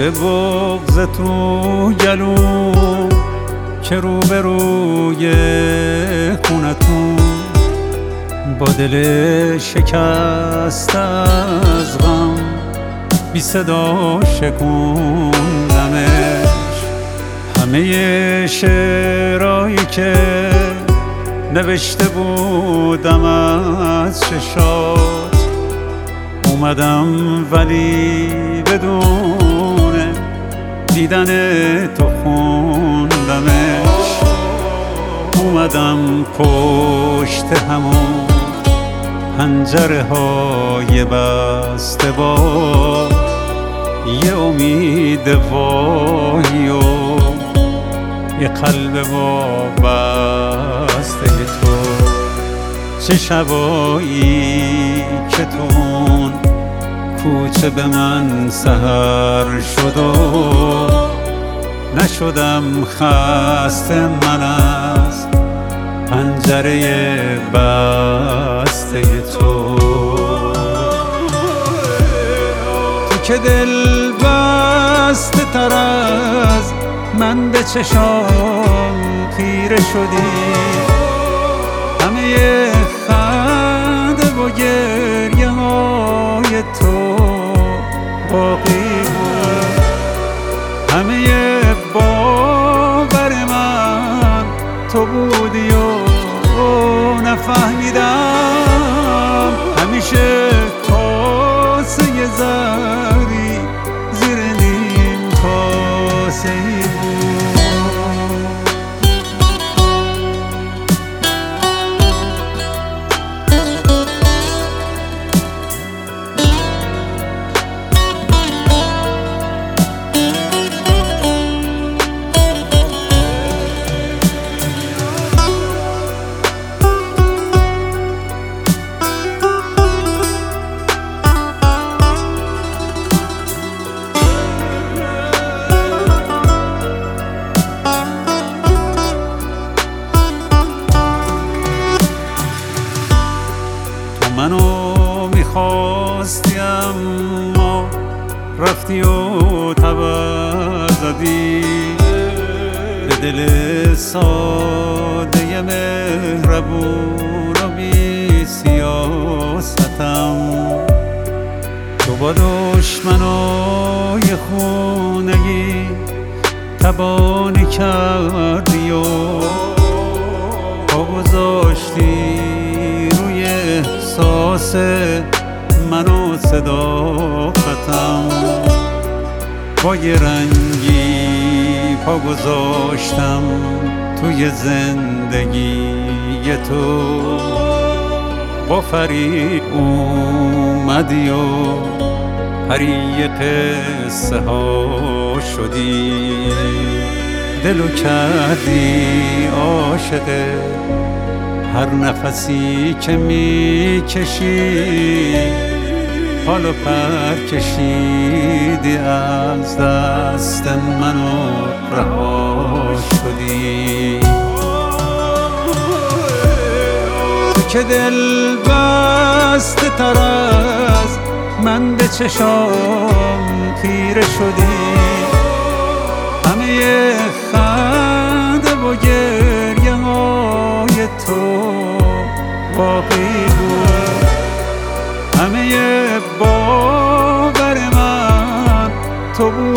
به بغض تو گلو که روبروی خونتون با دل شکست از غم بی صدا شکوندمش. همه شعرهایی که نوشته بودم از چشات اومدم ولی بدون دیدن تو خوندمش. اومدم پشت همون پنجره های بسته با یه امید واهی و یه قلب وابسته تو. چه شبایی که تو اون کوچه به من سحر شد و نشدم خسته من از پنجره بسته تو. تو که دل بسته تر از من به چشام خیره شدی، همه خنده و گریه های تو باقی بود. همه باور من تو بودی و نفهمیدم. همیشه کاسه زری زیر نیم کاسه ای بود. منو میخواستی اما رفتی و تبر زدی به دل ساده مهربون و بی سیاستم. تو با دشمنای خونگی تبانی کردی و پا گذاشتی روی احساس من و صداقتم. با یه رنگی پا گذاشتم توی زندگی تو. با فریب اومدی و پری قصه ها شدی، دلو کردی عاشق هر نفسی که میکشی. حالا پر کشیدی از دست منو رها شدی. تو که دل بسته تر از من به چشام خیره شدی، همه خنده و گریه های تو باقی بود. همه باور من تو بود